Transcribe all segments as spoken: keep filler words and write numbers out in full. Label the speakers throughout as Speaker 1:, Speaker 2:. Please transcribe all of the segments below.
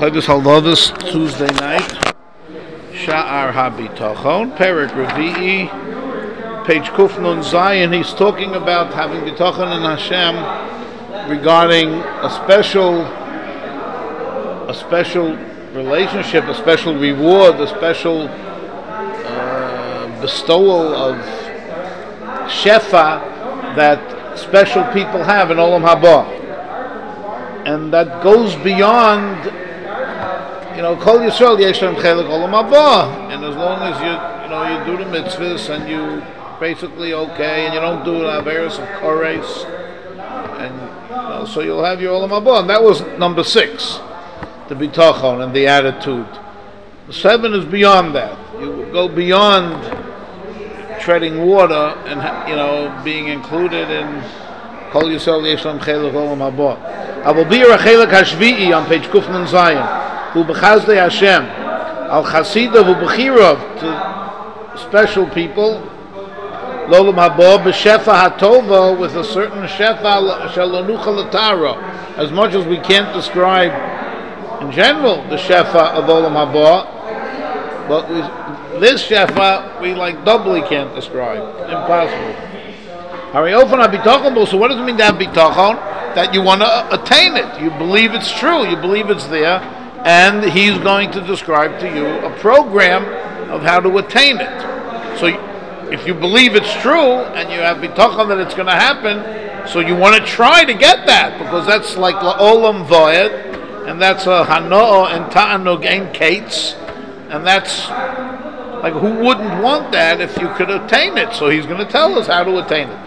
Speaker 1: Chodesh Halavis, Tuesday night. Sha'ar HaBitachon, Perek Revi'i, page Kuf Nun Zayin. He's talking about having bitachon in Hashem regarding a special, a special relationship, a special reward, a special uh, bestowal of shefa that special people have in Olam Haba, and that goes beyond, you know, Kol Yisrael Yesh Lahem Chelik Olam Haba, and as long as you, you know, you do the mitzvahs and you basically okay, and you don't do the averos of kores, and you know, so you'll have your Olam Haba, and that was number six, the bitachon and the attitude. The seven is beyond that. You go beyond treading water and, you know, being included in Kol Yisrael Yesh Lahem Chelik Olam Haba. Avol Bir HaChelek HaShvi'i on page Kuf Nun Zayin, Hu B'chazdei Hashem, Al Chasidav Hu B'chirav, to special people, L'Olam Haba, B'shefa HaTova, with a certain shefa shel Lanucha L'Tara. As much as we can't describe in general the shefa of Olam Haba, but we, this shefa we like doubly can't describe. Impossible. Hari Ofen HaBitachon, so what does it mean to have bitachon? That you want to attain it. You believe it's true. You believe it's there. And he's going to describe to you a program of how to attain it. So if you believe it's true and you have bitachon that it's going to happen, so you want to try to get that, because that's like la'olam voed, and that's a hano'o and ta'anug ein kates, and that's like, who wouldn't want that if you could attain it? So he's going to tell us how to attain it.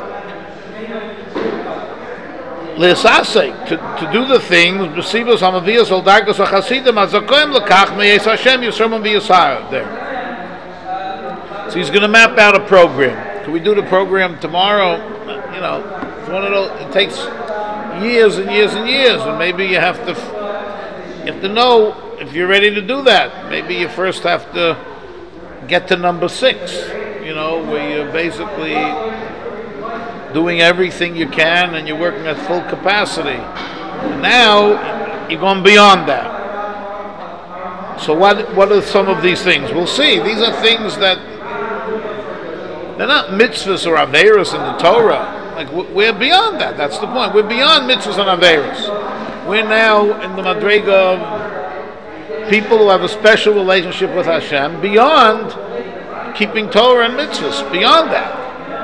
Speaker 1: L'esasek, to, to do the things, b'sivos hamavios al dargos hachasidim azakoyim lekach meyes Hashem yisrael v'yisar. There. So he's going to map out a program. Can we do the program tomorrow? You know, it's one of those, it takes years and years and years, and maybe you have to, you have to know if you're ready to do that. Maybe you first have to get to number six, you know, where you're basically doing everything you can and you're working at full capacity. And now you're going beyond that. So what what are some of these things? We'll see. These are things that they're not mitzvahs or averos in the Torah. Like, we're beyond that. That's the point. We're beyond mitzvahs and averos. We're now in the madrega of people who have a special relationship with Hashem beyond keeping Torah and mitzvahs. Beyond that.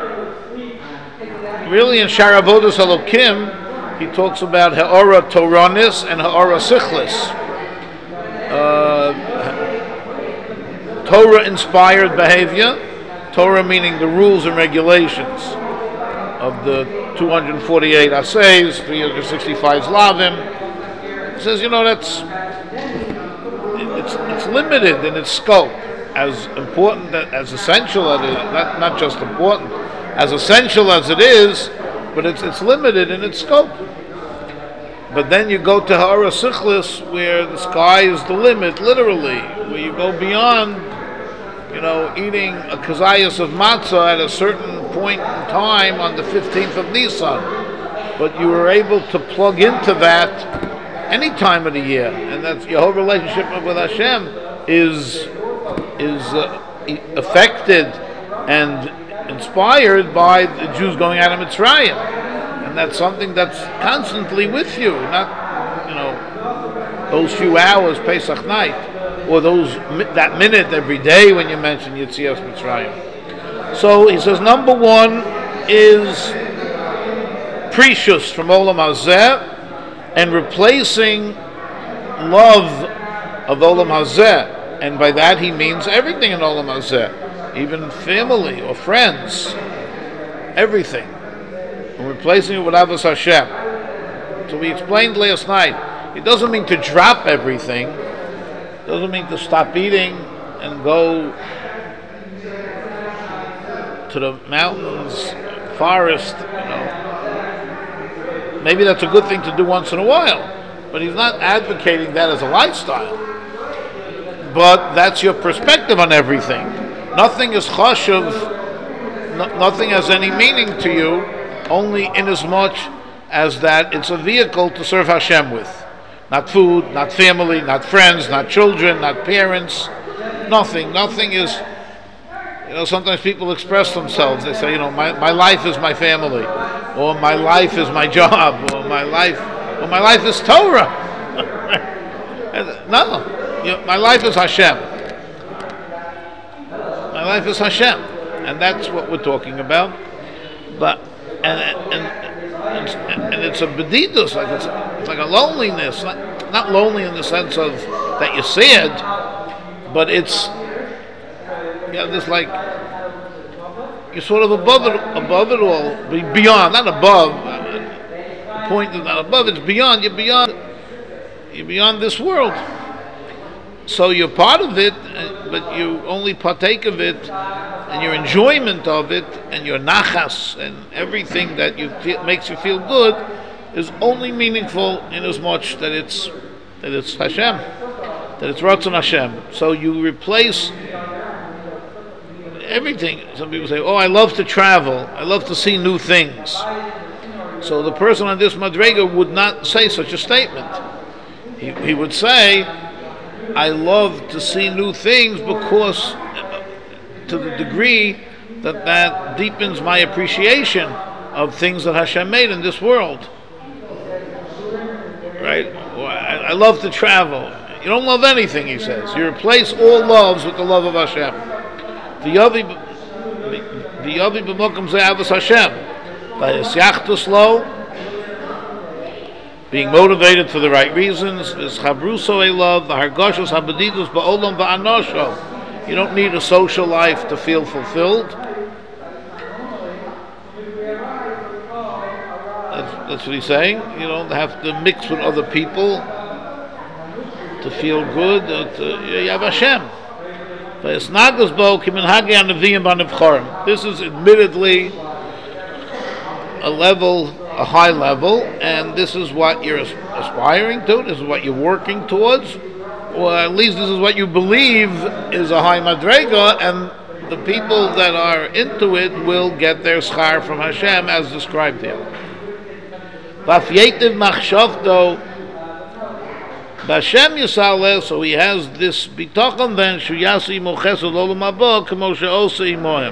Speaker 1: Really, in Shar Avodas Elokim, he talks about Ha'ora Toranis and Ha'ora Sichlis. Uh, Torah-inspired behavior, Torah meaning the rules and regulations of the two hundred forty-eight assays, three hundred sixty-five zlavim. He says, you know, that's it's it's limited in its scope, as important, as essential as it is, not not just important, as essential as it is, but it's it's limited in its scope. But then you go to Ha'ara Sichlis, where the sky is the limit, literally, where you go beyond, you know, eating a kazayas of matzah at a certain point in time on the fifteenth of Nisan. But you were able to plug into that any time of the year, and that's your whole relationship with Hashem is is uh, affected and inspired by the Jews going out of Mitzrayim, and that's something that's constantly with you, not, you know, those few hours Pesach night, or those that minute every day when you mention Yetzias Mitzrayim. So he says, number one is precious from Olam Hazeh, and replacing love of Olam Hazeh, and by that he means everything in Olam Hazeh, even family or friends, everything, and replacing it with Avos Hashem. So we explained last night, it doesn't mean to drop everything, it doesn't mean to stop eating and go to the mountains, forest, you know. Maybe that's a good thing to do once in a while, but he's not advocating that as a lifestyle. But that's your perspective on everything. Nothing is chashuv, no, nothing has any meaning to you, only in as much as that it's a vehicle to serve Hashem with. Not food, not family, not friends, not children, not parents. Nothing. Nothing is. You know, sometimes people express themselves. They say, you know, my, my life is my family, or my life is my job, or my life, or my life is Torah. No, you know, my life is Hashem. My life is Hashem, and that's what we're talking about. But and and and, and it's a bedidus, like it's, it's like a loneliness, not, not lonely in the sense of that you're sad, but it's. Yeah, this like you're sort of above it, above it all, beyond, not above. The point is not above; it's beyond. You're beyond. You're beyond this world. So you're part of it, but you only partake of it, and your enjoyment of it, and your nachas, and everything that you feel, makes you feel good, is only meaningful in as much that it's that it's Hashem, that it's Ratzon Hashem. So you replace everything. Some people say, "Oh, I love to travel. I love to see new things." So the person on this madrega would not say such a statement. He, he would say, "I love to see new things because, to the degree that that deepens my appreciation of things that Hashem made in this world." Right? Or, I, I love to travel. You don't love anything, he says. You replace all loves with the love of Hashem. The Yavi b'mokum ze avos Hashem. V'yisyachtus lo, being motivated for the right reasons. Is chabruso a love, the hargoshos habedidus ba'olam va'anosho. You don't need a social life to feel fulfilled. That's, that's what he's saying. You don't have to mix with other people to feel good. Uh, to, you have Hashem. This is admittedly a level, a high level, and this is what you're aspiring to, this is what you're working towards, or at least this is what you believe is a high madrega, and the people that are into it will get their schar from Hashem as described here. Bashem Yisale, so he has this bitachon then shuyasi mochesed olam haba kamo she'osa imohem.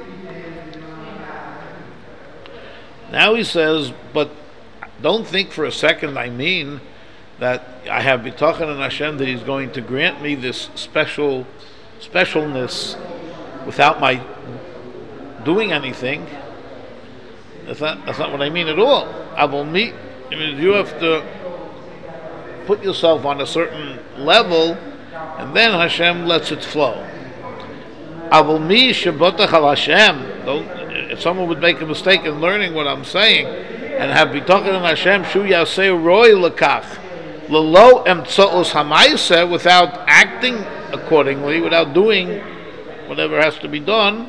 Speaker 1: Now he says, but don't think for a second I mean that I have bitachon in Hashem that He's going to grant me this special specialness without my doing anything. That's not that's not what I mean at all. I will meet. I mean, you have to put yourself on a certain level, and then Hashem lets it flow. Avol mi shabotach al Hashem. If someone would make a mistake in learning what I'm saying and have bitachon in Hashem, shu yaseh roi lekach lelo emtzoos hamaiseh, without acting accordingly, without doing whatever has to be done,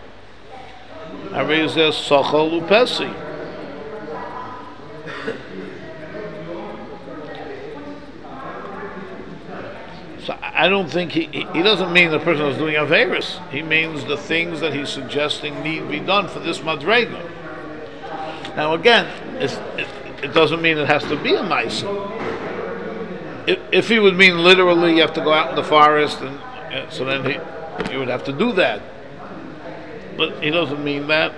Speaker 1: arizeh sochol upesi. So I don't think he, he, he doesn't mean the person is doing Averis. He means the things that he's suggesting need be done for this madrega. Now again, it's, it, it doesn't mean it has to be a Maisa. If, if he would mean literally you have to go out in the forest, and uh, so then he, you would have to do that. But he doesn't mean that.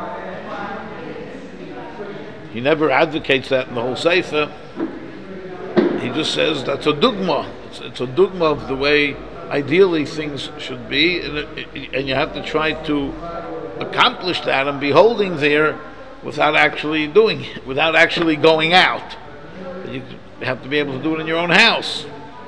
Speaker 1: He never advocates that in the whole Sefer. He just says that's a dugma. It's, it's a dugma of the way ideally things should be, and, it, and you have to try to accomplish that and be holding there without actually doing it, without actually going out. You have to be able to do it in your own house.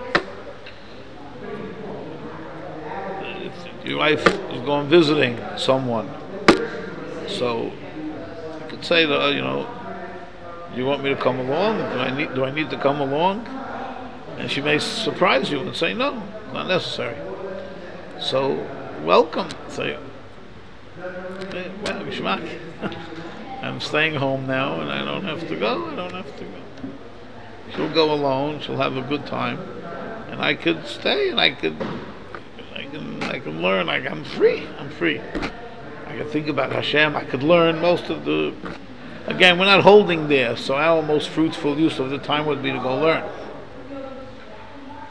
Speaker 1: Your wife is going visiting someone, so you could say, to, you know, do you want me to come along? Do I need do I need to come along? And she may surprise you and say, no, not necessary. So, welcome. Say, hey, well, Shmak. I'm staying home now, and I don't have to go. I don't have to go. She'll go alone. She'll have a good time, and I could stay, and I could, I can, I can learn. I, I'm free. I'm free. I can think about Hashem. I could learn most of the. Again, we're not holding there, so our most fruitful use of the time would be to go learn.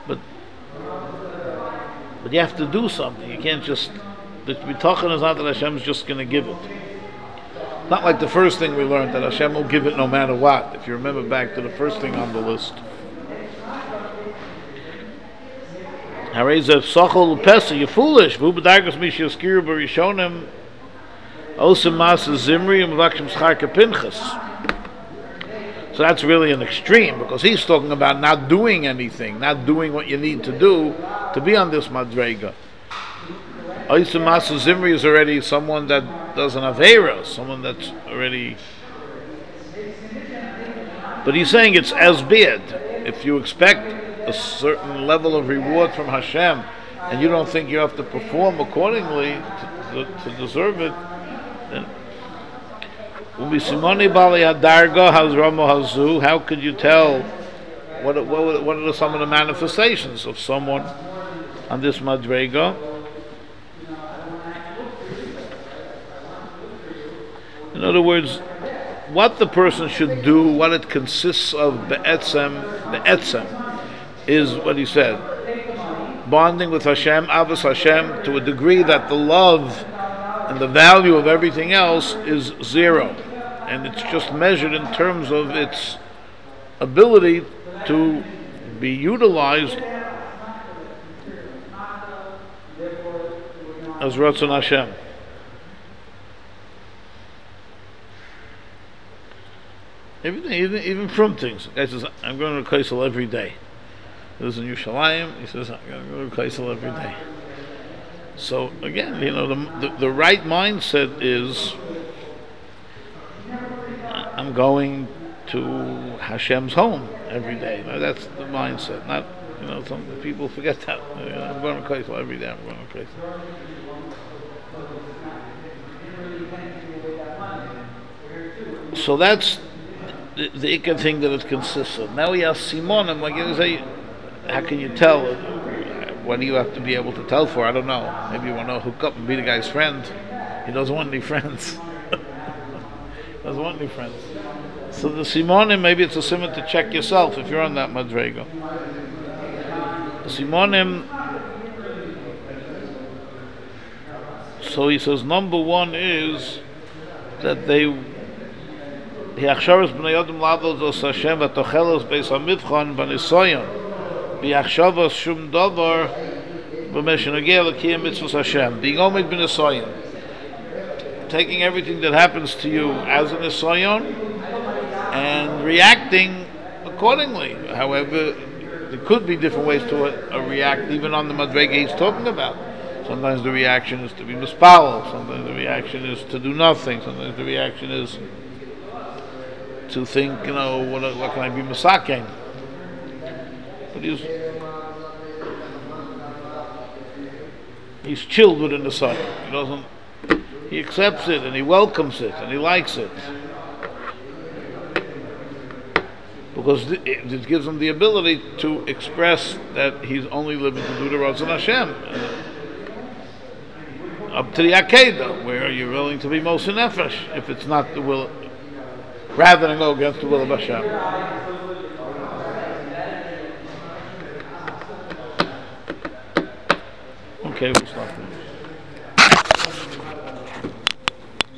Speaker 1: But but you have to do something. You can't just the bitachon is not that Hashem's just going to give it. It's not like the first thing we learned that Hashem will give it no matter what. If you remember back to the first thing on the list. You're foolish. So that's really an extreme, because he's talking about not doing anything, not doing what you need to do to be on this madrega. Oisem Masa Zimri is already someone that doesn't have Aveira, someone that's already. But he's saying it's as bad. If you expect a certain level of reward from Hashem, and you don't think you have to perform accordingly to, to, to deserve it, then how could you tell what, what, what are some of the manifestations of someone on this madrega? In other words, what the person should do, what it consists of, be'etzem, be'etzem, is what he said, bonding with Hashem, avos Hashem, to a degree that the love and the value of everything else is zero, and it's just measured in terms of its ability to be utilized as Ratzon Hashem. Everything, even, even from things. The guy says, I'm going to Kaisel every day. He lives in Yerushalayim. He says, I'm going to go to Kaisel every day. So, again, you know, the, the, the right mindset is, I'm going to Hashem's home every day. Now, that's the mindset. Not, you know, some people forget that. You know, I'm going to Kaisel every day. I'm going to Kaisel. So that's the, the ikka thing that it consists of. Now we have Simonim, like you say, how can you tell? What do you have to be able to tell for? I don't know. Maybe you want to hook up and be the guy's friend. He doesn't want any friends. doesn't want any friends. So the Simonim, maybe it's a simon to check yourself if you're on that madrega. The Simonim, so he says number one is that they the achshavas b'nei Adam la'avos Hashem v'tochelos beis hamivchan v'nisoyon v'achshavas shum davar b'meshenogeh l'kiyam mitzvos Hashem being omid b'nisoyon, taking everything that happens to you as a nisoyon and reacting accordingly. However, there could be different ways to uh, react, even on the madrega he's talking about. Sometimes the reaction is to be mispalel, sometimes the reaction is to do nothing, sometimes the reaction is to think, you know, what, what can I be masaking? But he's he's chilled within the sun. He doesn't. He accepts it and he welcomes it and he likes it because it, it gives him the ability to express that he's only living to do the Ratzon Hashem. Uh, up to the Akedah, where you're willing to be Mosin Nefesh if it's not the will, rather than go against the will of Hashem. Okay, we'll stop there.